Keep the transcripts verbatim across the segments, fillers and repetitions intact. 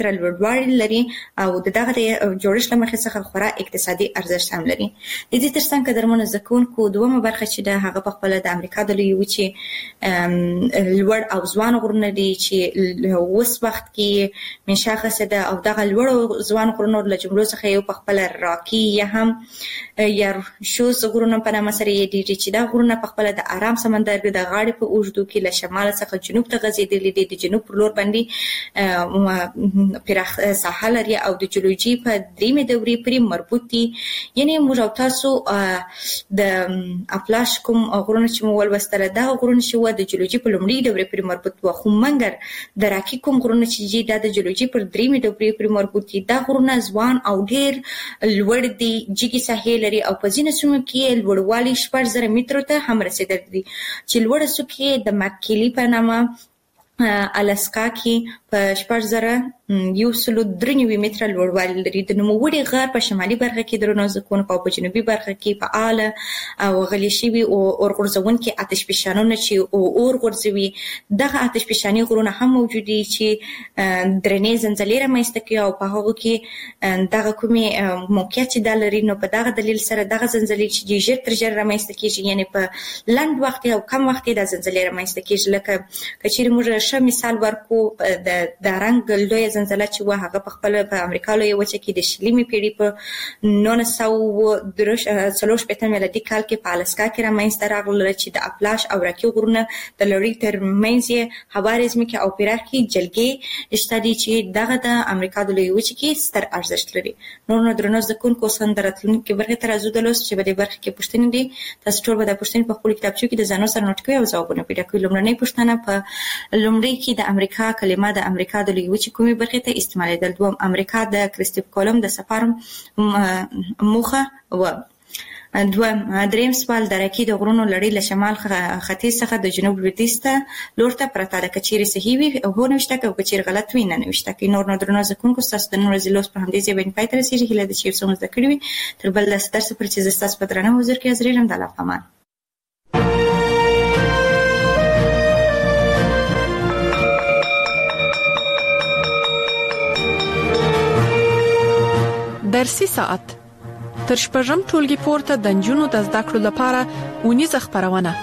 لوړوالی لري او دغه جوړښت له مخې څخه خورا اقتصادي ارزښت هم لري. د دې ترڅنګ قدرمنو زده کوونکو دومره برخه چې د هغه په خپل د امریکا د لویې وچې لوړ او ځوان غرونه دي چې اوس وخت کې منشا خاصه ده او دغه لوړ ځوان غرونو له جملو څخه یو په خپل راکي یا هم یا شوز غرونه په نامه سره یادېږي چې دا غرونه په خپل د آرام سمندر د غاړې په اوږدو کې له شمال څخه جنوب ته غځېدلي دي، د جنوب پر لور باندې پراخ ساحه لري او د جیولوژي په دریمې دورې پورې مربوط دي. یعنی موږ او تاسو د اپلاش کوم غرونه چې مو ولوستل دا غرونه چې و د جیولوژي په لومړۍ دورې پورې مربوط و، خو منګر د راکي کوم غرونه چې دا د جیولوژي پر دریمې دورې پورې مربوط دي دا غرونه ځوان او ډېر لوړ دي، جګې ساحې لري او په ځینو سیمو کې لوړوالی شپږ زره مترو ته هم رسېدلی دي چې لوړه څوکې د مککیلي په نامه الاسکا کې په شپږ زره یو سلو درې نوي متره لوړوالی لري. د نوموړي غر په شمالي برخه کې درنو زده کوونکو او په جنوبي برخه کې فعاله او غلي شوي اور غورځونکي آتش فشانونه چې اور غورځوي دغه آتش فشاني غرونه هم موجود دي چې درنې زلزلې رامنځته کوي او په هغو کې دغه کومې موقعیت چې دا لري نو په دغه دلیل سره دغه زلزلې چې ژر تر ژره رامنځته کېږي یعنې په لنډ وخت او کم وخت کې دا زلزلې رامنځته کېږي. لکه که چېرې موږ ښه مثال ورکو د د رنګ لویه زلزله چې وه هغه په خپله په امریکا لویه وچه کې د شلمې پېړۍ په نولس سوه څلور شپېته میلادي کال کې په الاسکا کې رامنځته راغله چې د اپلاش او راکي غرونه د لړۍ تر منځ یې هوارې ځمکې او پراخې جلګې شته دي چې دغه د امریکا د لویې وچې کې ستر ارزښت لري. نور نو درنو زده کوونکو اوس هم د راتلونکې برخې ته راځو د لوست چې په دې برخه کې پوښتنې دي. تاسو ټول به دا پوښتنې په خپلو کتابچو کې د ځانونو سره نوټ کوئ او ځوابونه پیدا کوئ. لومړنۍ پوښتنه په لومړۍ کې د امریکا کلمه د امریکا د لویې وچې کومې برخې ته استعمالېدل؟ دوم امریکا د کریستوف کولمب د سفر موخه و. دوم دریم سوال د راکي د غرونو لړۍ له شمال ختیځ څخه د جنوب لویدیځ ته لور ته پرته ده، که چیرې صحیح وي هو نوشته کړئ او که چیرې غلط وي نه نوشته کړئ. نور نو درنو زده کوونکو ستاسو د نن ورځې لوست په همدې ځای باندې پای ته رسېږي. هیله ده چې یو څه مو زده کړي وي. تر بل داسې درسه پورې چې زه ستاسو په درنه حضور کې حاضرېږم د الله په امان. درسي ساعت تر شپږم ټولګي پورته د نجونو د زده کړو لپاره ونیزه خپرونه.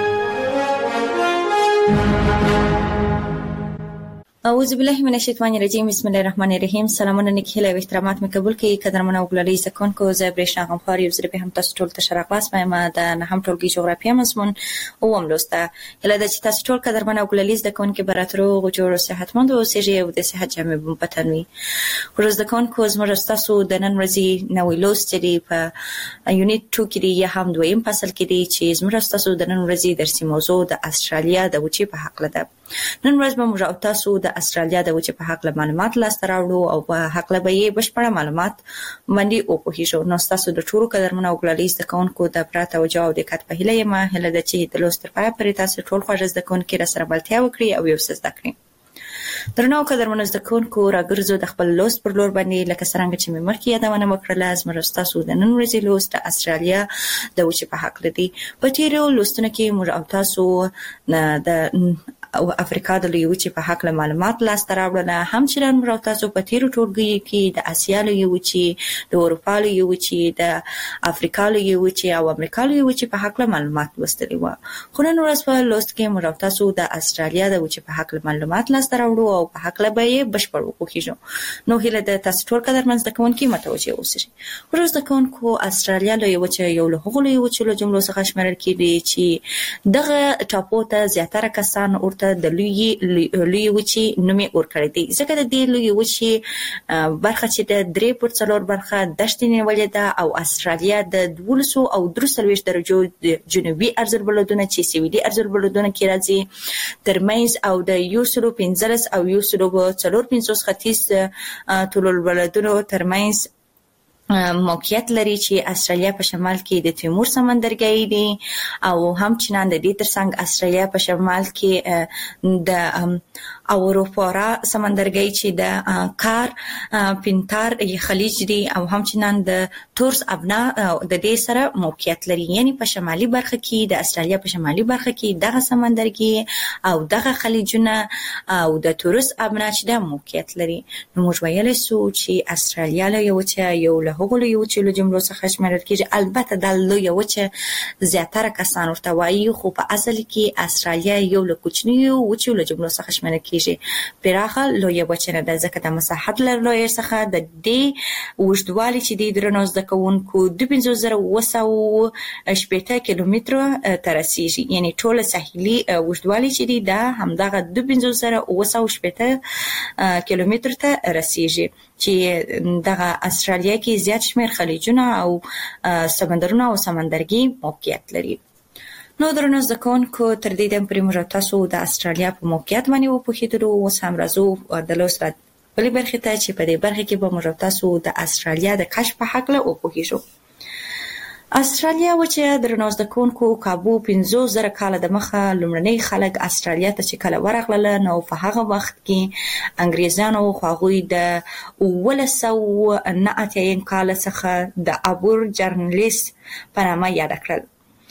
اعوذ بالله من الشیطان الرجیم بسم الله الرحمن الرحیم. سلامونه نیکی هیله او احترامات مې قبول کړئ. قدرمنو او ګلالي زده کوونکو زه برېښنا غمخوار یو ځل بیا هم تاسو ټول ته ښه راغلاست وایم د نهم ټولګي جغرافیه مضمون اووم لوست ته. هیله ده چې تاسو ټول قدرمن او ګلالي زده کوونکي به راته روغ جوړ او صحتمند واوسېږئ او د صحت جامې به مو په تن وي. خو زده کوونکو زموږ ستاسو د نن ورځې نوی لوست چې دی په یونټ ټو کې دی یا هم دویم فصل کې دی چې زموږ ستاسو د نن ورځې درسي موضوع د استرالیا د وچې په هکله ده. نن ورځ به موږ او تاسو د استرالیا د وچې په هکله معلومات لاسته راوړو او په هکله به یې بشپړه معلومات باندې وپوهیږو. نو ستاسو د ټولو قدرمنو او ګلالي زده کوونکو د پوره توجه او دقت په هیله یم. هیله ده چې د لوست تر پایه پورې تاسو ټول خواږه زده کوونکي راسره بلدتیا وکړي او یو څه زده کړئ. درنو قدرمنو زده کوونکو راګرځو د خپل لوست پر لور باندې لکه څرنګه چې مې مخکې یادونه وکړله. زموږ ستاسو د نن ورځې لوست د استرالیا د وچې په هکله دی. په تېرو لوستونو کې موږ او تاسو د او افریقا د لویې وچې په هکله معلومات لاسته راوړله. همچنان موږ او تاسو په تېرو ټولګیو کې د اسیا لویې وچې، د اروپا لویې وچې، د افریقا لویې وچې او امریکا لویې وچې په هکله معلومات لوستلي وو. خو نن ورځ په لوست کې موږ او تاسو د استرالیا د وچې په هکله معلومات لاسته راوړو او په هکله به یې بشپړ وپوهیږو. نو هیله ده تاسو ټول قدرمن زده کوونکي متوجه اوسئ. خو زده کوونکو استرالیا لویې وچه یو له هغو لویې وچو له جملو څخه شمېرل کېږي چې دغه ټاپو ته زیاتره کسان ورته د لویې لویې وچې نوم یې ورکړی دی ځکه د دې لویې وچې برخه چې د درې پر څلور برخه دښتې نیولې ده او استرالیا د دولسو او درې څلوېښت درجو جنوبي ارزالبلدونه چې سویلي ارزالبلدونه کې راځي ترمنځ او د یو سلو پنځلس او یو سلو څلور پنځوس ختیځ طولالبلدونو ترمنځ موقعیت لري چې استرالیا په شمال کې د تیمور سمندرګي دی او همچنان د دې ترڅنګ استرالیا په شمال کې د او اروپا سمندرګي چې د کار پینتار خلیج دی او همچنان د تورس ابنا د دې سره موقعیت لري. یعنی په شمالي برخه کې د استرالیا په شمالي برخه کې دغه سمندرګي او دغه خلیجونه او د تورس ابنا چې د موقعیت لري. نو موږ ویلای شو چې استرالیا له یو چې یو له هغو یو چې له جملو څخه شمېرل کېږي. البته د لوی یو چې زیاتره کسان ورته وایي خو په اصل کې استرالیا یو له کوچنیو وچو له جملو څخه شمېرل کېږي. پراخه لویه وچه نه ده ځکه د مساحت له لویې څخه د دې اوږدوالی چې د درنو زده کوونکو دوه پنځوس زره اوه سوه شپېته کیلومتره ته رسیږي. یعنی ټول ساحلي اوږدوالی چې دی دا همدغه دوه پنځوس زره اوه سوه شپېته کیلومتره ته رسیږي چې دغه استرالیا کې زیات شمېر خلیجونه او سمندرونه او سمندرګي موقعیت لري. نو درنو زده کوونکو تر دې دمه پورې موږ تاسو د استرالیا په موقعیت باندې وپوهېدلو. اوس هم راځو د لوست بلې برخې ته چې په دې برخه کې به موږ تاسو د استرالیا د کشف په هکله وپوهېږو. استرالیا وچه درنو زده کوونکو کابو پنځوس زره کاله د مخه لومړني خلک استرالیا ته چې کله ورغلل نو په هغه وخت کې انګریزانو خو هغوی د اوولس سوه نه اتیا کال څخه د ابور جرنلیس په نامه یاد کړل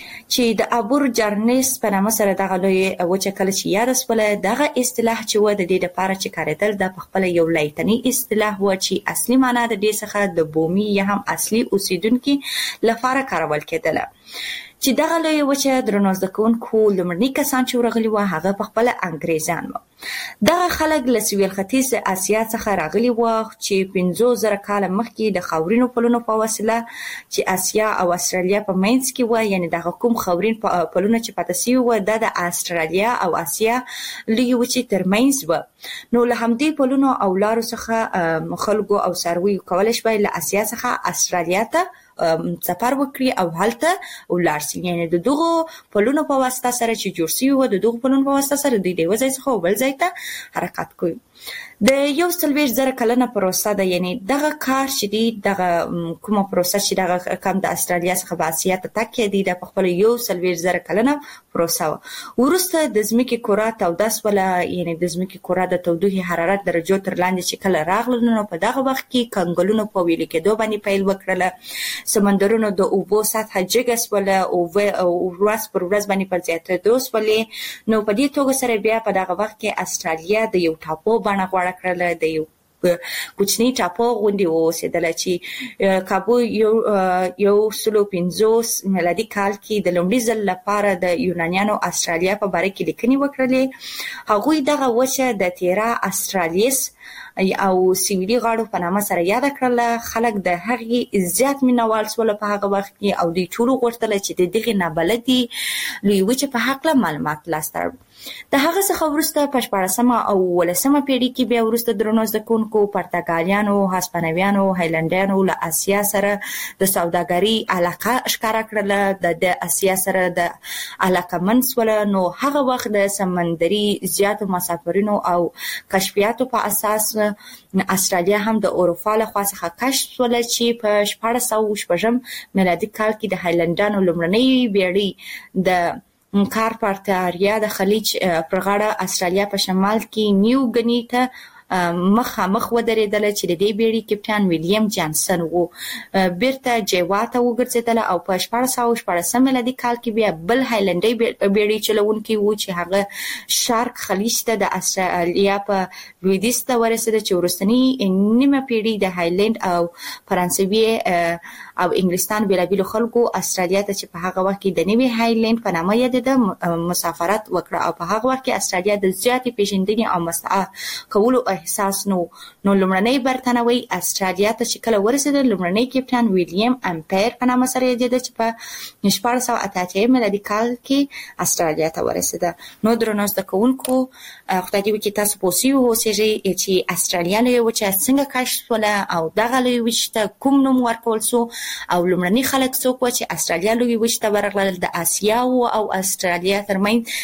چې د ابور جرنلیس په نامه سره دغه لوی وچه کله چې یاد سوله دغه اصطلاح چې و د دې لپاره چې کارېدل د خپل یو لایتنی اصطلاح و چې اصلي معنا د دې څخه د بومي یا هم اصلي اوسیدونکو لپاره کارول کېدله. چې دغه لوی وچه درنو زده کوونکو لومړني کسان چې ورغلي و هغه په خپل انګریزان و. دغه خلک له سویل ختیځ اسیا څخه راغلي و چې پنځوس زره کاله مخکې د خاورینو پلونو په وسیله چې اسیا او استرالیا په منځ کې و. یعنی دغه کوم خاورین پلونه چې پاتې شوي و د استرالیا او اسیا لوی وچې ترمنځ و. نو له همدې پلونو او لارو څخه خلکو او څارویو کولی شوی له اسیا څخه استرالیا ته سفر وکړي او هلته ولاړ شي. یعنی د دغو پلونو په واسطه سره چې جوړ شوي و د دغو پلونو په واسطه سره دوی د یوه ځای څخه بل ځای ته حرکت کوي. د یو څلوېښت زره کلنه پروسه ده. یعنی دغه کار چې دی دغه کومه پروسه چې دغه کم د استرالیا څخه په اسیا ته تګ کېدی د په خپل یو څلوېښت زره کلنه پروسه و. وروسته د ځمکې کره توده سوله. یعنی د ځمکې کره د تودوخې حرارت درجو تر لاندې چې کله راغله نو په دغه وخت کې کنګلونو په ویلې کېدو باندې پیل وکړله. سمندرونو د اوبو سطحه جګه سوله او ورځ پر ورځ باندې پر زیاتېدو سولې. نو په دې توګه سره بیا په دغه وخت کې استرالیا د یو ټاپو بڼه غوره کړله. د یو کوچنی ټاپو غوندې واوسېدله چې کابو یو یو سلو پنځوس میلادي کال کې د لومړي ځل لپاره د یونانیانو استرالیا په باره کې لیکنې وکړلې. هغوی دغه وچه د تیرا استرالیس او سویلي غاړو په نامه سره یاد کړله. خلک د هغې زیات مینوال سول په هغه وخت کې او دوی ټول غوښتل چې د دغې نابلدې لوی وچې په هکله معلومات لاسته راوړي. د هغه څخه وروسته په شپاړسمه او اوولسمه پیړۍ کې بیا وروسته درنو زده کوونکو پرتګالیانو، هسپانویانو، هایلنډیانو له اسیا سره د سوداګرۍ علاقه ښکاره کړله. د اسیا سره د علاقمند سوله. نو هغه وخت د سمندري زیاتو مسافرینو او کشفیاتو په اساس استرالیا هم د اروپا له خوا څخه کشف سوله چې په شپاړس سوه شپږم میلادي کال کې د هایلنډیانو لومړنۍ بیړۍ د کارپاتاریا د خلیج پر غاړه استرالیا په شمال کې نیو ګني ته مخامخ ودرېدله چې د دې بیړۍ کپټان ویلیام جانسن و. بیرته جیوا ته وګرځېدله او په شپاړس سوه شپاړسم میلادي کال کې بیا بل هایلنډي بیړۍ چلوونکی و چې هغه شارک خلیج ته د استرالیا په لویدیځ ته ورسېده چې وروستنی نیمه پیړۍ د هایلند او فرانسوي او انګلستان بېلابېلو خلکو استرالیا ته چې په هغه وخت کې د نوي هایلند په نامه یادېده مسافرت وکړه او په هغه وخت کې استرالیا د زیاتې پیژندنې او مستعار کولو احساس نو نو لومړنۍ برتانوي استرالیا ته چې کله ورسېده لومړنۍ کپټان ویلیام امپیر په نامه سره یادېده چې په شپاړس سوه اته اتیا میلادي کال کې استرالیا ته ورسېده. نو درنو زده کوونکو خدای دې وکړي تاسو پوه سوي اوسېږئ چې استرالیا لویه وچه څنګه کشف سوله او دغه لویې وچې ته کوم نوم ورکول سو او لومړني خلک څوک وو چې استرالیا لویې وچې ته ورغلل. د اسیا او استرالیا ترمنځ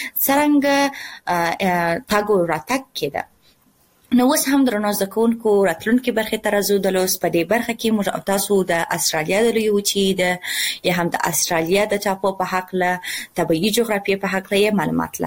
څرنګه تګ او راتګ کېده. نو اوس هم درنو زده کوونکو راتلونکې برخې ته راځو. د لوست په دې برخه کې موږ او تاسو د استرالیا د لویې وچې د یا هم د استرالیا د ټاپو په هکله طبیعي جغرافیې په هکله یې معلومات لاسته راوړو.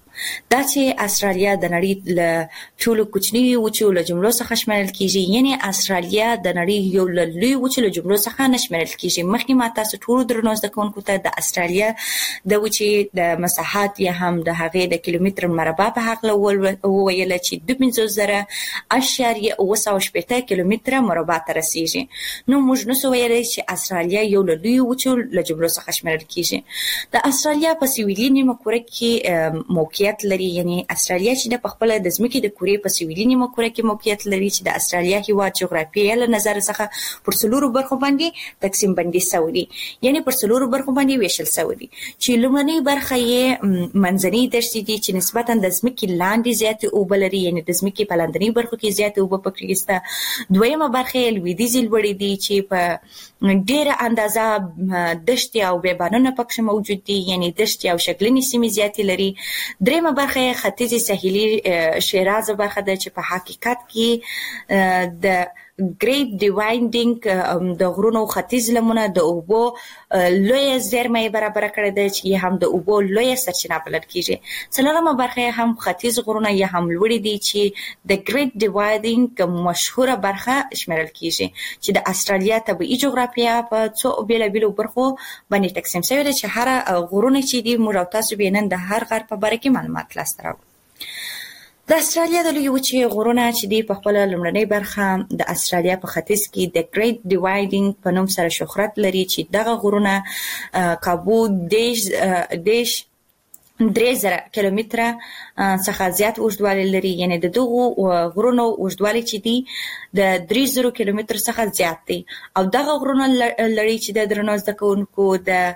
دا چې استرالیا د نړۍ له ټولو کوچني وچو له جملو څخه شمېرل کیږي، یعنی استرالیا د نړۍ یو له لوی وچو له جملو څخه نه شمېرل کیږي. مخکې ما تاسو ټول درنو زده کوونکو ته د استرالیا د وچې د مساحت یا هم د هغې د کیلومتر مربع په هکله وویل چې دوه پنځوس زره اشاریه اوه سوه شپېته کیلومتره مربع ته رسیږي. نو موږ نشو ویلی چې استرالیا یو له لوی وچو له جملو څخه شمېرل کیږي. د استرالیا په سویلي نیمه کره کې موقعیت لري، یعنی استرالیا چې د خپل د ځمکې د کورې په سویلي نیمه کره کې موقعیت لري چې د استرالیا هیواد جغرافیه له نظر څخه پر څلورو برخو باندې تقسیم بندي شوی دی، یعنی پر څلورو برخو باندې ویشل شوی دی چې لومړنۍ برخه یې منځنۍ دښتې دي چې نسبتاً د ځمکې لاندې زیاتې اوبه لري، یعنی د ځمکې په لاندنۍ برخو کې زیاتې اوبه پکې شته. دویمه برخه یې لویدیځې لوړې دي چې په ډېره اندازه دښتې او بیابانونه پکې موجود دي، یعنی دښتې او شګلنې سیمې زیاتې لري. دریمه برخه یې ختیځې ساحلي شیراز برخه ده چې په حقیقت کې د ګریټ ډیوایډینګ د غرونو ختیځ لمنه د اوبو لویه زیرمه برابر کړې ده چې هم د اوبو لویه سرچینه بلل کیږي. څلورمه برخه هم ختیځ غرونه یا هم لوړې دي چې د ګریټ ډیوایډینګ مشهوره برخه شمیرل کیږي چې د استرالیا طبیعي جغرافیه په څو بیلابیلو برخو باندې تقسیم شوی ده چې هر غرونه چې دي موږ او تاسو به نن د هر غر په باره کې معلومات لاسته راوړو. د استرالیا د لوی وچې غرونه چې دی په خپل لومړنۍ برخه د استرالیا په ختیځ کې د ګریټ ډیوایډینګ په نوم سره شهرت لري چې دغه غرونه کابو دیش دیش درې زره کیلومتره څخه زیات اوږدوالی لري، یعنی د دغو غرونو اوږدوالی چې دی د درې زره کیلومتر څخه زیات دی. او دغه غرونه لري چې د درنو زده کوونکو د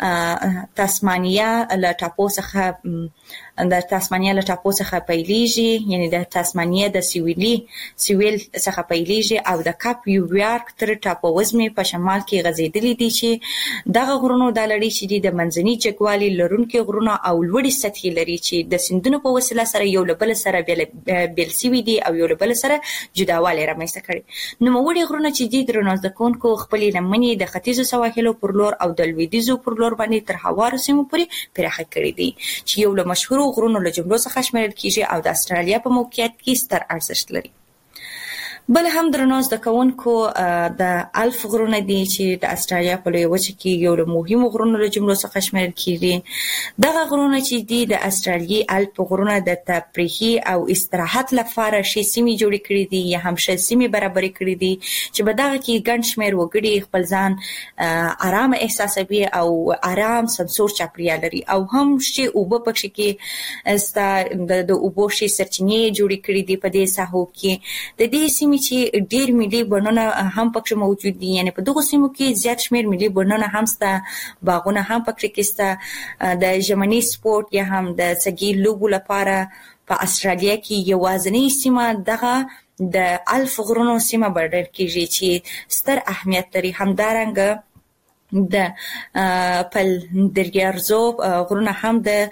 تاسمانیا له ټاپو څخه د تاسمانیا له ټاپو څخه پیلېږي، یعنی د تاسمانیا د سویلي سویل څخه پیلېږي او د کاپ یویارک تر ټاپو وزمې په شمال کې غځېدلي دي چې دغه غرونو د لړۍ چې دي د منځني جګوالي لرونکي غرونه او لوړې سطحې لري چې د سیندونو په وسیله سره یو له بل سره بیل شوي دي او یو له بل سره جداوالی رامنځته کړي. نوموړي غرونه چې دي درنو زده کوونکو خپلې لمنې د ختیځو سواحلو پر لور او د لویدیځو پر لور باندې تر هوارو سیمو پورې پراخه کړي دي چې یو له مشهورو غرونو له جملو څخه شمیرل کیږي او د استرالیا په موقعیت کې ستر ارزښت لري. بل هم درنو زده کوونکو د الف غرونه دي چې د استرالیا په لویه وچه کې یو له مهمو غرونو له جملو څخه شمیرل کیږي. دغه غرونه چې دي د استرالیي الپ غرونه د تفریحي او استراحت لپاره شي سیمې جوړې کړې دي یا هم شي سیمې برابرې کړې دي چې په دغه کې ګڼ شمېر وګړي خپل ځان آرام احساسوي او آرام سمسور چاپیریال لري او هم شي اوبه پکې کې ستا د اوبو شي سرچینې جوړې کړې دي په دې ساحو کې. د دې سیمې چې ډېر ملي بڼونه هم پکې موجود دي، یعنی په دغو سیمو کې زیات شمېر ملي بڼونه هم شته، باغونه هم پکې کې شته. د ژمني سپورت یا هم د سګي لوبو لپاره په استرالیا کې یوازینۍ سیمه دغه د الف غرونو سیمه بلل کېږي چې ستر اهمیت لري. همدارنګه د پل دریارزو غرونه هم د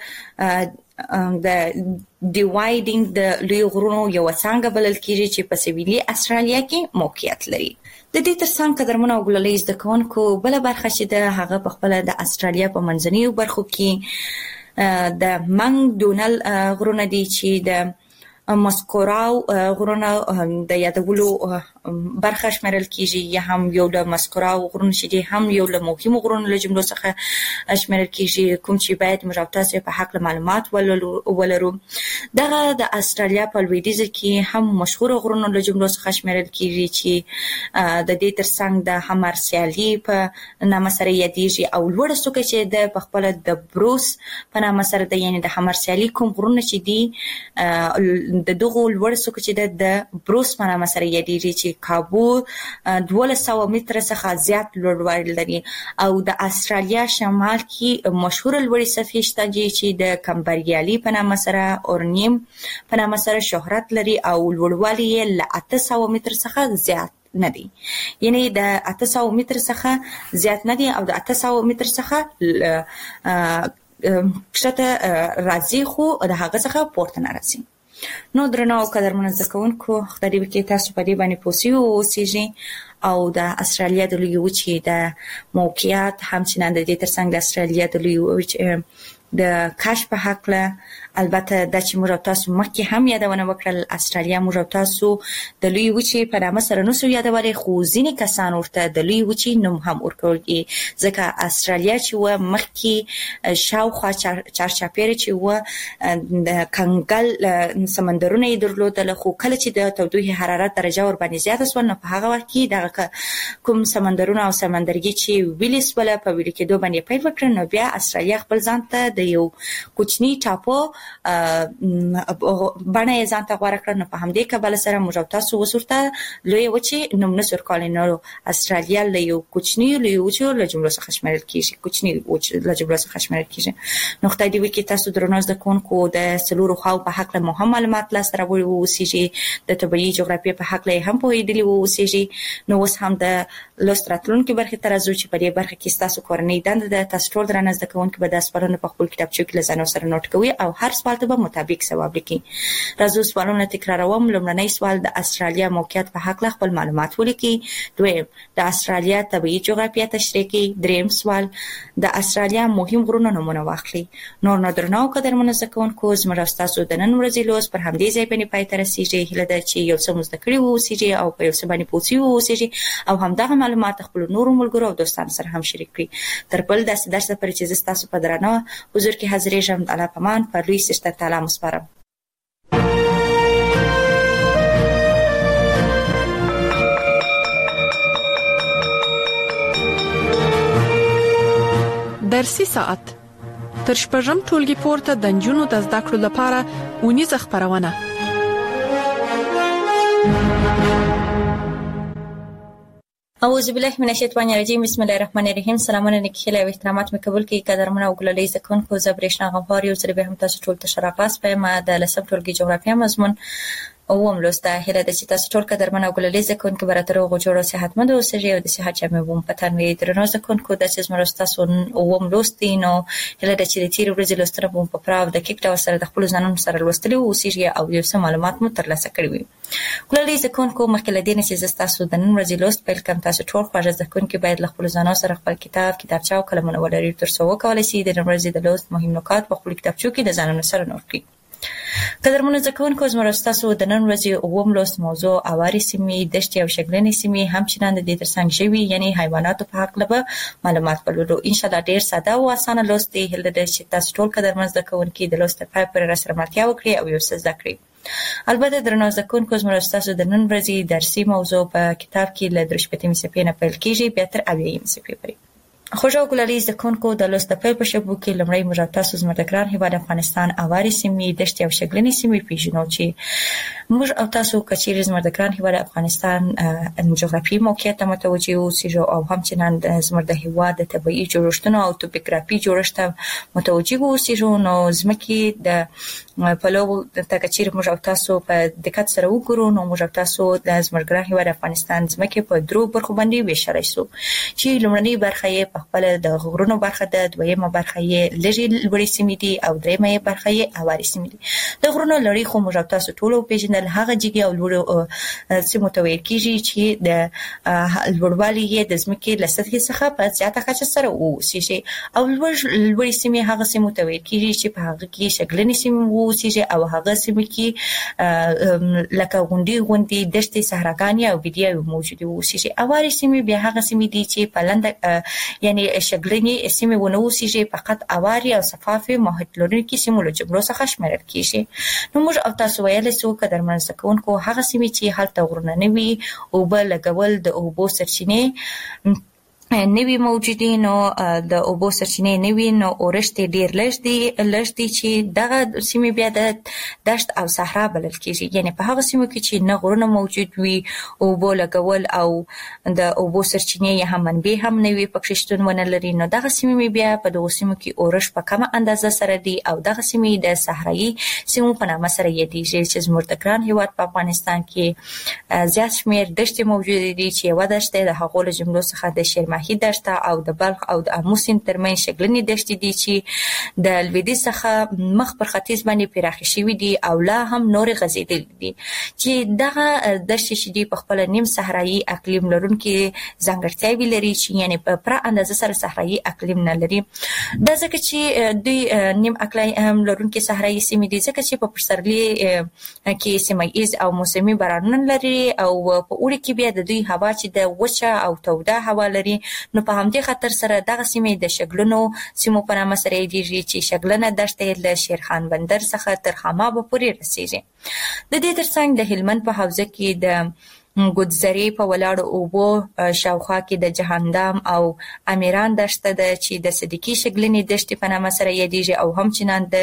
د ډیوایډینګ د لوی غرونو یو څنګه بلل کېږي چې په سویلي استرالیا کې موقعیت لري. د دې ترڅنګ قدرمنو او ګلالۍ زده کوونکو بله برخه چې د هغه په خپله د استرالیا په منځنیو برخو کې د منګ ډونل غرونه دي چې د مسکوراو غرونه د یادولو برخه شمیرل کیږي یا هم یو له مسکوراو غرونه چې دي هم یو له مهمو غرونو له جملو څخه شمیرل کیږي کوم چې باید موږ او تاسو په حق معلومات ولرو. دغه د استرالیا په لویدیځ کې هم مشهور غرونو له جملو څخه شمیرل کیږي چې د دې ترڅنګ د همارسیالي په نامه سره یادېږي او لوړه څوکه چې د په خپله د بروس په نامه سره ده، یعنی د همارسیالي کوم غرونه چې دي د دغو لوړ څوکه چې د بروس په نامه سره یادېږي چې کابو دولس سوه متره څخه زیات لوړوالی لري او د استرالیا شمال کې مشهوره لوړې سطحې شته چې د کمبریالي په نامه سره اورنیم په نامه سره شهرت لري او لوړوالی یې له اته سوه متره څخه زیات نه دی، یعنی د اته سوه متره څخه زیات نه دی او د اته سوه متره څخه کښته راځي خو د هغه څخه پورته نه راځي. نو درنو او قدرمنو زده کوونکو خدای دې وکړي تاسو په دې باندې پوه شوي واوسېږئ او د استرالیا د لویې وچې د موقعیت همچنان د دې ترڅنګ د استرالیا د لویې د کشف په حق له البته د چې موږ تاسو مخکې هم یادونه وکړل استرالیا موږ تاسو د لوی وچې په نامه سره نو یادولې خو ځینې کسان ورته د لوی وچې نوم هم ورکوي ځکه استرالیا چې و مخکې شاوخوا چارچاپیره چې و د کنګل سمندرونه یې درلودل خو کله چې د تودوخې حرارت درجه ور باندې زیاته شو نو په هغه وخت کې دغه کوم سمندرونه او سمندرګي چې ویلیس ولا په ویل کېدو باندې پیل وکړ نو بیا استرالیا خپل ځان ته د یو کوچنی ټاپو باندې ځان ته غوړه کړ نو په همدې کبل سره موږ تاسو وسورته لوی وچې نوم نسور کولای نو استرالیا له یو کوچنی لوی وچې له جملو څخه شمېرل کیږي کوچنی وچې له جملو څخه شمېرل کیږي نو خدای دې وکړي تاسو درنو زده کوونکو د سلورو خواو په حق له مهم معلومات لا سره ووسیږي د طبيعي جغرافیه په حق له هم پوهېدلی ووسیږي نو اوس هم د لوست راتلونکو برخې تر ازو چې په دې برخه کې تاسو کورنۍ دنده د تاسو ټول درنه زده کوونکو به د سوالونو په خپل کتابچو کې لزانو سره نوٹ کوي او هر سوال ته به مطابق ځواب لیکي راځو سوالونه تکراروم لومړنی سوال د استرالیا موقعیت په حق له خپل معلومات ولیکي دویم د استرالیا طبيعي جغرافیه تشریح کړئ دریم سوال د استرالیا مهم غرونه نمونه واخلي نور نو درنو قدرمن زده کوونکو زموږ تاسو د نن ورځې لوست پر همدې ځای باندې پای ته رسیږي هله ده چې یو څه مزده کړی ووسیږي او په یو څه باندې پوښتنه ووسیږي او همدغه معلومات خپل نورو ملګرو او دوستانو سره هم شریک کړئ تر بل داسې درس پر چې تاسو په درنه حضور کې حاضرېږم الله پامان پر لوی سشت تعالی مسپارم درسي ساعت تر شپږم ټولګي پورته د نجونو د زده کړو لپاره ونیزه خبرونه اعوذ بالله من الشیطان الرجیم بسم الله الرحمن الرحیم سلامونه نیکخیل او احترامات مې قبول کړئ قدرمنه او ګلالي زکون کو زبرشنا غفار یو سره به هم تاسو ټول ته شراغاس په ما د لسم ټولګي جغرافیه مضمون اوم لوسته هله د چې تاسو ټول قدرمنه او ګلالي زکون کو براتر او جوړو صحتمند او سږي او د صحت چمه ووم پتن وی درنو زکون کو د چې زموږ تاسو اوم لوستینو هله د چې د تیر ورځې لوستره ووم په پراو د کیک ډول سره د خپل ځانونو سره لوستلی او سږي او یو څه معلومات مو ترلاسه کړی وي ګلالي زکون کو مخکله دینه چې تاسو د نن ورځې لوست پیل کوم تاسو ټول خوښ زکون کې باید خپل ځانونو سره خپل کتاب کتابچه او قلمونه ولري تر څو وکولای شي د نن ورځې د لوست مهم نکات په خپل کتابچو کې د ځانونو سره نوٹ کړئ قدرمنو زکونکو زموږ تاسو د نن ورځې اووم لوست موضوع اواري سیمې دشتي او شګلنې سیمې هم چې نن د دې ترڅنګ شوي یعنی حیواناتو په حق له معلومات ولرو ان شاء الله ډیر ساده او اسانه لوست دی هله د چې تاسو ټول قدرمن زکونکو د لوست په پر سره ملتیا وکړي او یو څه زده کړئ البته درنو زکونکو زموږ تاسو د نن ورځې درسي موضوع په کتاب کې له درشپتې مې نه پیل کیږي بیا تر اویایم صفحې پورې خوشو ګلالي زکونکو د لوست په پیل په شبو کې لمړی موږ تاسو زموږ د ګران هیواد افغانستان اواري سیمې دشتي او شګلنې سیمې پیژنو چې موږ او تاسو کچیر زموږ د ګران هیواد افغانستان جغرافي موقعیت متوجه اوسئ او هم چې نن زموږ د هیواد د طبيعي جوړښتونو او توپوګرافي جوړښت متوجه اوسئ نو زمکه د په لو د کچیر موږ او تاسو په دقت سره وګورو نو موږ تاسو د زموږ ګران هیواد افغانستان زمکه په درو برخو باندې ویشل شو چې لمړنی برخه یې په خپل د غرونو برخه ده دویمه برخه یې لږی لوړې سیمې دي او دریمه برخه یې اواري سیمې دي د غرونو لړۍ خو موږ تاسو ټول پیژنل هغه جګي او لوړ سیمو ته ویل کیږي چې د لوړوالي یې د زمکه له سطحې څخه په زیاته کچه سره اوسېږي او لوړې سیمې هغه سیمو ته ویل کیږي چې په هغه کې شګلنې سیمې اوسېږي او هغه سیمې کې لکه غونډي غونډي دشتي صحراګانې او بډایه موجوده اوسېږي اواري سیمې بیا هغه سیمې دي چې په لنډ یعنی شګلنې سیمې ونه اوسېږي فقط اواري او صفافي محیط لرونکي سیمو له جملو څخه شمیرل کیږي نو موږ او تاسو ویل سو قدرمن زکونکو هغه سیمې چې هلته غرونه نه وي او بل لګول د اوبو سرچینې نوی موجودی نو د اوبو سرچینې نوی نو اورشتي ډیر لږ دي لږ دي چې دغه سیمې بیا د دشت او صحرا بلل کیږي یعنی په هغه سیمو کې چې نه غرونه موجود وي او بل لګول او د اوبو سرچینې هم منبع هم نوی پکې شتون ونه لري نو دغه سیمې بیا په دغه سیمو کې اورش په کومه اندازه سره دي او دغه سیمې د صحرایي سیمو په نامه سره یادېږي چې زموږ د ګران هیواد په افغانستان کې زیات شمیر دشت موجود دي چې یو دشت د هغو له جملو څخه د شیر ماهي دشت او د بلخ او د امو سیند ترمنځ شګلنې دښتې دي چې د لویدیځ څخه مخ پر ختیځ باندې پراخې شوي دي او لا هم نورې غځېدلې دي چې دغه دښتې چې دي په خپل نیم صحرایي اقلیم لرونکي ځانګړتیاوې لري چې یعنې په پوره اندازه سره صحرایي اقلیم نه لري. دا ځکه چې دوی نیم اقلیم لرونکي صحرایي سیمې دي ځکه چې په پسرلي کې سیمه ییز او موسمي بارانونه لري او په اوړي کې بیا د دوی هوا چې د وچه او توده هوا لري نو په همدې خاطر سره دغه سیمې د شګلنو سیمو په نامه سره یادېږي چې شګلنه دښتې له شیرخان بندر څخه تر خامابه پورې رسیږي. د دې ترڅنګ د هلمند په حوزه کې د ګودزرې په ولاړو اوبو شاوخوا کې د جهندام او امیران دښته ده چې د صدیقي شګلنې دښتې په نامه سره یادېږي او همچنان د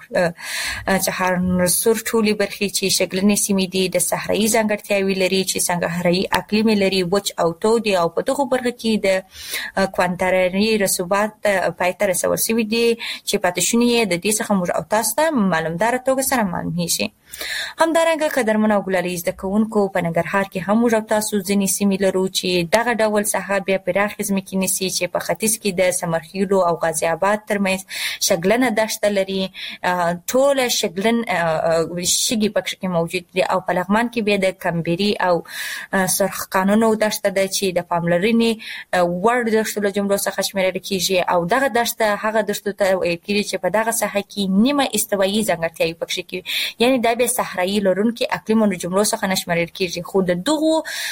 چهارسور ټولې برخې چې شګلنې سیمې دي د صحرایي ځانګړتیاوې لري چې صحرایي اقلیم لري وچ او تود او په دغو برخو کې د کوانتاري رسوبات پای ته رسول شوي دي چې پاتې شوني یې د دې څخه موږ او تاسو ته معلومداره توګه سره معلومیږي. همدارنګه قدرمنو او ګلالي زده کوونکو په ننګرهار کې هم موږ او تاسو ځینې سیمې لرو چې دغه ډول ساحه بیا پراخې ځمکې نیسي چې په ختیځ کې د سمرخیلو او غازي آباد ترمنځ شګلنه دښته لري. ټوله شګلن شګې پکې کې موجود دي او په لغمان کې بیا د کمبيري او سرخ قانونو دښته ده چې د پاملرنې وړ دښتو له جملو څخه شمیرل کېږي او دغه دښته هغه دښتو ته ویل کېږي چې په دغه ساحه کې نیمه استوایي ځانګړتیاوې پکې کې یعنی دا به صحرایي لرونکي اقلیمونو جملو څخه نشمارل کېږي خو د دغو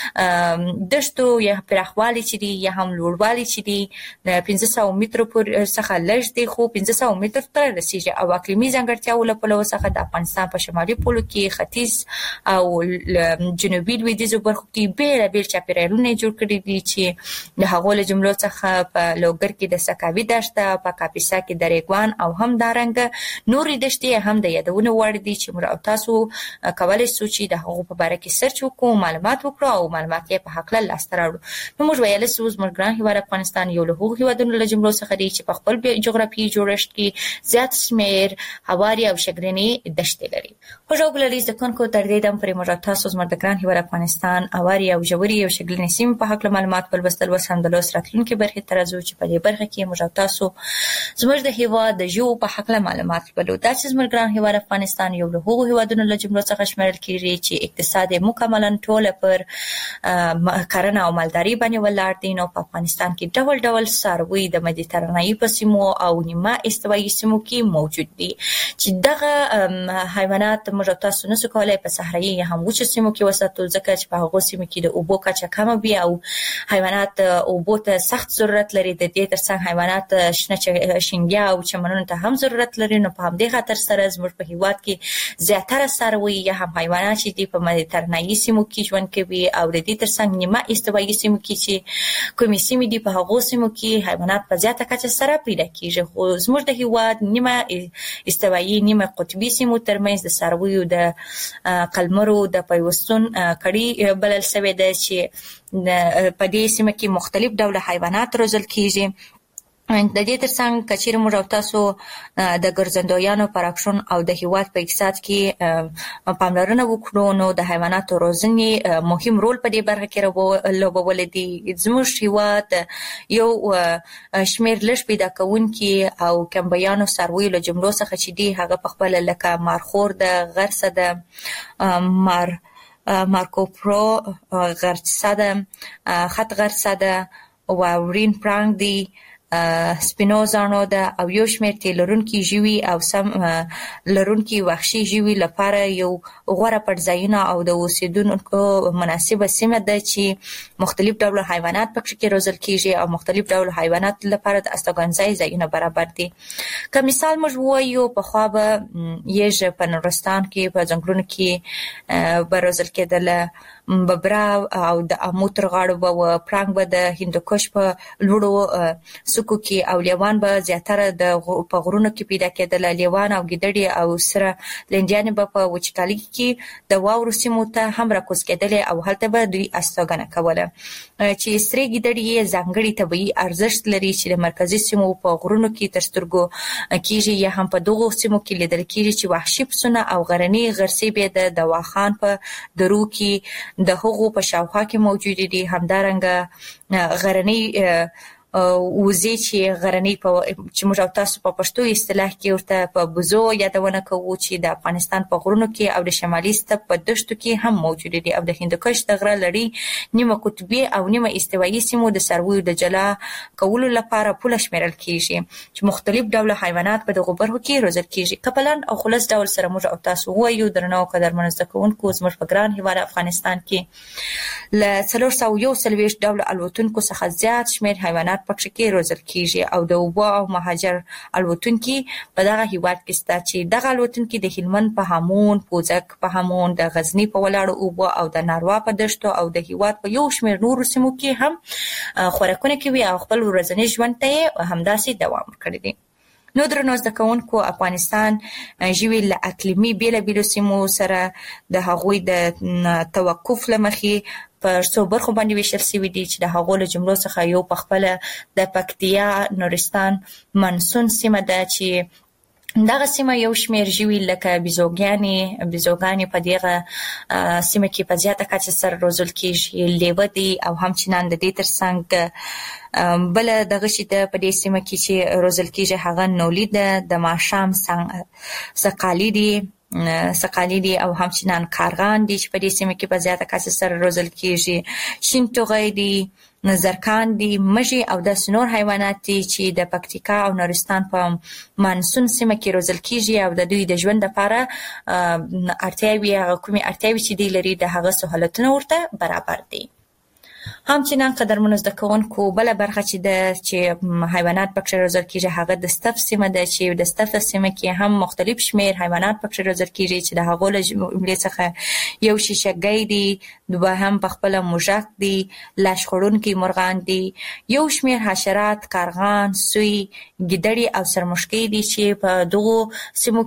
دښتو یا پراخوالي چې دي یا هم لوړوالي چې دي د پنځه سوه مترو پورې څخه لږ دي خو پنځه سوه مترو ته رسیږي او اقلیمي ځانګړتیاو له پلوه څخه د افغانستان په شمالي پولو کې ختیځ او جنوبي لویدیځو برخو کې بېلابېل چاپېریالونه جوړ کړي دي چې د هغو له جملو څخه په لوګر کې د سکاوي دښته په کاپیسا کې د ریګوان او همدارنګه نورې دښتې هم د یادونې وړ دي چې موږ او تاسو کولی شو چې د هغو په باره کې سرچ وکړو معلومات وکړو او معلومات یې په هکله لاسته راوړو. نو موږ ویلی شو زموږ ګران هېواد افغانستان یو له هغو هېوادونو له جملو څخه دی چې په خپل جغرافیایي جوړښت کې زیات شمېر هواري او شګلنې دښتې لري. خوږو ګلالي زده کوونکو تر دې دم پورې موږ او تاسو زموږ د ګران هېواد افغانستان هواري او ژورې او شګلنې سیمې په هکله معلومات ولوستل. اوس هم د لوست راتلونکې برخې ته راځو چې په دې برخه کې موږ او تاسو زموږ د هېواد د ژوو په هکله معلومات لولو. دا چې زموږ ګران هېواد افغانستان یو له هغو هېوادونو له جملو څخه شمیرل کېږي چې اقتصاد یې مکملا ټوله پر کرنه او مالداري باندې ولاړ دی. نو په افغانستان کې ډول ډول څاروي د مدیترانه‌ایي په سیمو او نیمه استوایي سیمو کې موجود دي چې دغه حیوانات موږ تاسو نشو کولای په صحرایي یا هم وچو سیمو کې وساتو ځکه چې په هغو سیمو کې د اوبو کچه کمه وي او حیوانات اوبو ته سخت ضرورت لري. د دې ترڅنګ حیوانات شنه شینګیا او چمنونو ته هم ضرورت لري. نو په همدې خاطر سره زموږ په هېواد کې زیاتره څاروي یا هم حیوانات چې دي په مدیترانه‌ایي سیمو کې ژوند کوي او د دې ترڅنګ نیمه استوایي سیمو کې چې کومې سیمې دي په هغو سیمو کې حیوانات په زیاته کچه سره پیدا کېږي. خو زموږ د هېواد نیمه استوایي نیمه قطبي سیمو ترمنځ د څارویو د قلمرو د پیوستون کړي بلل شوې ده چې په دې سیمه کې مختلف ډوله حیوانات روزل کېږي. د دې ترڅنګ که چیرې موږ او تاسو د ګرځندویانو پر اکشن او د هېواد په اقتصاد کې پاملرنه وکړو نو د حیواناتو روزنې مهم رول په دې برخه کې لوبولی دی. زموږ هېواد یو شمېر لږ پیدا کوونکي او کمبیانو څارویو له جملو څخه چې دي هغه پخپله لکه مارخور ده، غرڅه ده، مار مارکوپرو غرڅه ده، خط غرڅه ده، واورین پړانګ دی، سپینو زاڼو ده او یو شمېر تیل لرونکي ژوي او سم لرونکي وحشي ژوي لپاره یو غوره پټځایونه او د اوسېدونکو مناسبه سیمه ده چې مختلف ډوله حیوانات پکې کې روزل کېږي او مختلف ډوله حیوانات لپاره د استوګنځای ځایونه برابر دي. که مثال موږ ووایو پخوا به یږ په نورستان کې په ځنګلونو کې به روزل کېدله، ببره او د امو تر غاړو به و، پړانګ به د هندوکش په لوړو څوکو کې او لیوان به زیاتره د په غرونو کې پیدا کېدله. لیوان او ګیدړې او سره لنډیانې به په وچکالي کې د واورو سیمو ته هم راکوز کېدلې او هلته به دوی استوګنه کوله چې سرې ګیدړې یې ځانګړي طبیعي ارزښت لري چې د مرکزي سیمو په غرونو کې تر سترګو کېږي یا هم په دغو سیمو کې لیدل کېږي چې وحشي پسونه او غرني غرڅې به د دواخان په درو کې د هغو په شاوخوا کې موجود دي. همدارنګه غرنی وزې چې غرنی په چې موږ او تاسو په پښتو اصطلاح کې ورته په بوزو یادونه کوو چې د افغانستان په غرونو کې او د شمالي ستپ په دښتو کې هم موجود دي او د هندوکش د غره لړۍ نیمه قطبي او نیمه استوایي سیمو د څارویو د جلا کولو لپاره پوله شمیرل کیږي چې مختلف ډوله حیوانات په دغه برخو کې روزل کیږي. که په لنډ او خلاص ډول سره موږ او تاسو وایو درنو قدرمنو زده کوونکو زموږ په ګران هیواد افغانستان کې له څلور سوه یو څلوېښت ډوله الوتونکو څخه زیات شمیر حیوانات پکې کې روزل کیږي او د اوبو او مهاجر الوتونکي په دغه هیواد کې ستا چې دغه الوتونکي د هلمند په هامون، پوزک په هامون، د غزنی په ولاړو اوبو او د ناروا په دښتو او د هیواد په یو شمیر نورو سیمو کې هم خوراکونه کوي او خپل ورځنی ژوند ته همداسې دوام ورکړی دی. نو درنو زده کوونکو افغانستان ژوي له اقلیمي بیلابیلو سیمو سره د هغوی د توقف له مخې په څو برخو باندې ویشل شوي دي چې د هغو له جملو څخه یو په خپله د پکتیا نورستان منسون سیمه ده چې دغه سیمه یو شمیر ژوي لکه بیزوګانې بیزوګانې په دغه سیمه کې په زیاته کچه سره روزل کیږي، لیوه دي او همچنان د دې ترڅنګ بله دغه شي ده په دې سیمه کې چې روزل کیږي هغه نولي ده، د ماښام سقالي دي سقالي دي او همچنان کارغان دي چې په دې سیمه کې په زیاته کچه سره روزل کیږي، شین ټوغی دي، زرکان دي، مږي او داسې نور حیوانات دي چې د پکتیکا او نورستان په مانسون سیمه کې روزل کیږي او د دوی د ژوند لپاره اړتیاوې هغه کومې اړتیاوې چې دوی لري د هغه سهولتونه ورته برابر دي. همچنان قدرمنو زده کوونکو بله برخه چې ده چې حیوانات پکې روزل کیږي هغه د ستف سیمه ده چې د ستف سیمه کې هم مختلف شمیر حیوانات پکې روزل کیږي چې د هغو له جملې څخه یو شیشګۍ دي، دوهم په خپله موږک دي، لاش خوړونکي مرغان دي، یو شمیر حشرات، کارغان، سوی، ګیدړې او سرمشکۍ دي چې په دغو سیمو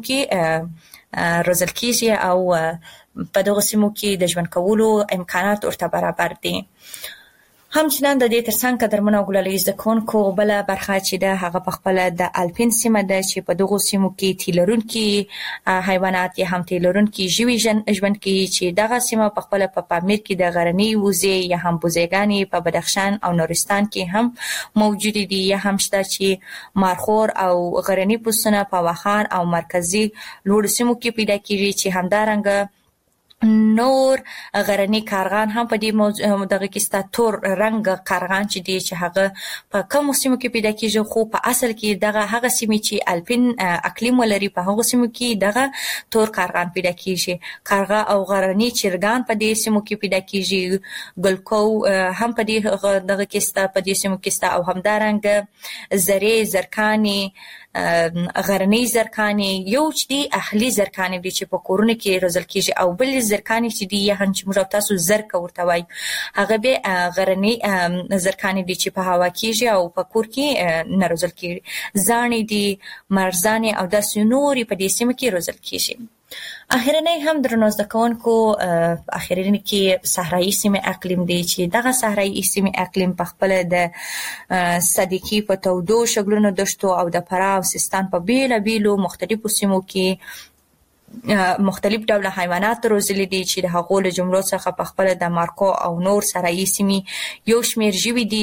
کې روزل کیږي او په دغو سیمو کې د ژوند کولو امکانات ورته برابر دي. همچنان د دې ترڅنګ قدرمنو ګلالي زده کوونکو بله برخه چې ده هغه په خپله د الپین سیمه ده چې په دغو سیمو کې تي لرونکي حیوانات یا هم تي لرونکي ژوي ژوند کوي چې دغه سیمه په خپله په پامیر کې د غرني وزې یا هم بوزېګانې په بدخشان او نورستان کې هم موجود دي یا هم شته چې مارخور او غرني پسونه په واخان او مرکزي لوړو سیمو کې پیدا کیږي چې همدارنګه نور غرنی کارغان هم په دې موضوع دغه کې ستا تور رنګ کارغان چې دی چې هغه په کومو سیمو کې پیدا کیږي خو په اصل کې دغه هغه سیمې چې الپین اقلیم ولري په هغو سیمو کې دغه تور کارغان پیدا کیږي. کارغه او غرنی چرګان په دې سیمو کې پیدا کیږي، ګلکو هم په دې دغه کې ستا په دې سیمو کې ستا او همدارنګه زرې، زرکانې، غرنی زرکانې، یو چې دی اهلي زرکانې دي چې په کورونو کې روزل کیږي او بل زرکانې چې دی یا هم چې موږ تاسو زرکه ورته وایو هغه به غرنی زرکانې دي چې په هوا کیږي او په کور کې نه روزل کیږي، زاڼې دي، مرزانې او داسې نورې په دې سیمه کې روزل کیږي. اخرنی هم درنو زده کوونکو اخرنی کې صحرایي سیمې اقلیم دی چې دغه صحرایي سیمې اقلیم په خپله د صدیقي په تودو شګلونو دښتو او د فراه او سیستان په بیلابیلو مختلفو سیمو کې مختلف ډوله حیوانات روزلي دي چې د هغو له جملو څخه په خپله د مارکو او نور صحرایي سیمې یو شمیر ژوي دي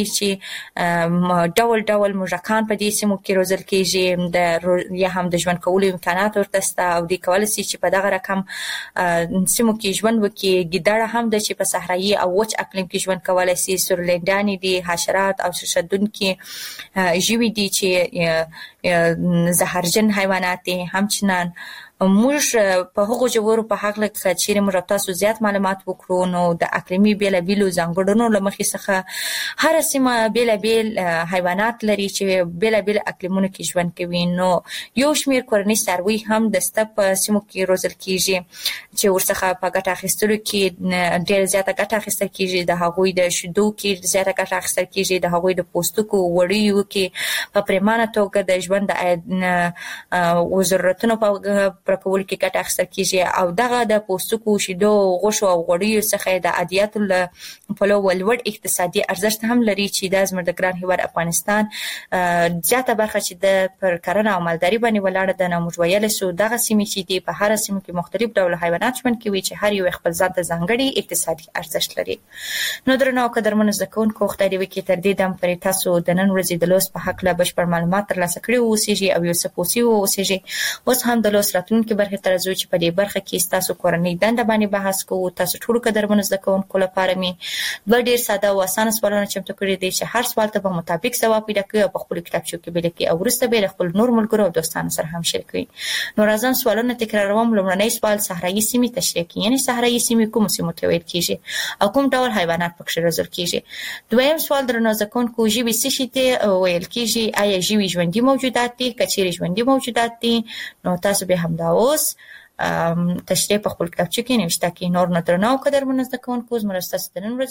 چې ډول ډول موږکان په دې سیمو کې روزل کیږي د یا هم د ژوند کولو امکانات ورته شته او دوی کولی شي چې په دغه رقم سیمو کې ژوند وکړي. ګیدړه هم ده چې په صحرایي او وچ اقلیم کې ژوند کولی شي، سورلنډانې دي، حشرات او شیشدونکي ژوي دي چې زهرجن حیوانات دي. همچنان موږ په هغو ژورو په هکله که چیرې موږ تاسو زیات معلومات وکړو نو د اقلیمي بیلابیلو ځانګړنو له مخې څخه هره سیمه بیلابیل حیوانات لري چې بیلابیل اقلیمونو کې ژوند کوي. نو یو شمیر کورني څاروي هم د سته په سیمو کې روزل کیږي چې ورڅخه په ګټه اخیستلو کې ډېره زیاته ګټه اخیستل کیږي، د هغوی د شیدو کې زیاته ګټه اخیستل کیږي، د هغوی د پوستکو وړیو کې په پریمانه توګه د ژوند د ضرورتونو په پر کول کې ګټه اخیستل کیږي او دغه د پوستکو، شیدو، غوښو او غوړیو څخه د عادیاتو له پلوه لوړ اقتصادي ارزښت هم لري چې دا زموږ د ګران هیواد افغانستان زیاته برخه چې د پر کرنه او مالداري باندې ولاړه ده. نو موږ ویلی شو دغه سیمې چې دي په هره سیمه کې مختلف ډوله حیوانات حیوانات ژوند کوي چې هر یو خپل ځان ته ځانګړي اقتصادي ارزښت لري. نو درنو او قدرمنو زده کوونکو خدای دې وکړي تر دې دم پرې تاسو د نن ورځې د لوست په حق له بشپړ معلومات ترلاسه کړي اوسئ او یو څه پوه اوسئ. اوس هم د لوست راتلونکي برخې ته راځو چې په دې برخه کې تاسو کورنۍ دنده باندې بحث کوو. تاسو ټول قدرمنو زده کوونکو لپاره مې دوه ډېر ساده او اسانه سوالونه چمتو کړي دي چې هر سوال ته په مطابق ځواب پیدا کړئ او په خپل کتابچو کې به لیکئ او وروسته به خپل نور ملګرو او دوستانو سره هم شریکوي. نو راځم سوالونه تکراروم. لومړنی سوال صحرایي سیمې تشریح کوي، یعنی صحرایي سیمې کوم سیمو ته ویل کیږي او کوم ډول حیوانات پکې روزل کیږي. دویم سوال درنو زده کوونکو ژوي څه شي ته ویل کیږي؟ آیا ژوي ژوندي موجودات دي؟ که چیرې ژوندي موجودات دي نو تاسو به هم دا اوس تشریح په خپل کتابچه کې نوشته کړئ. نور نه درنو قدرمنو زده کوونکو زموږ ستاسو د نن ورځې